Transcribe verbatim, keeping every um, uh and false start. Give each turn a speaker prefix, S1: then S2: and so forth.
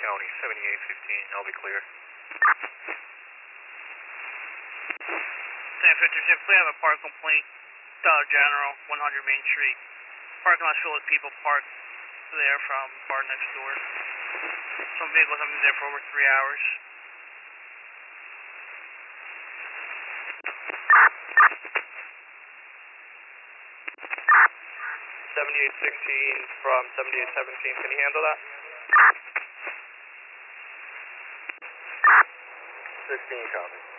S1: County, seventy-eight fifteen, I'll be clear.
S2: ten fifty-six, we have a park complaint, Dollar General, one hundred Main Street. Parking lot's full of people parked there from bar next door. Some vehicles have been there for over three hours.
S1: seventy-eight sixteen from seventy-eight seventeen, can you handle that?
S3: sixteen copy.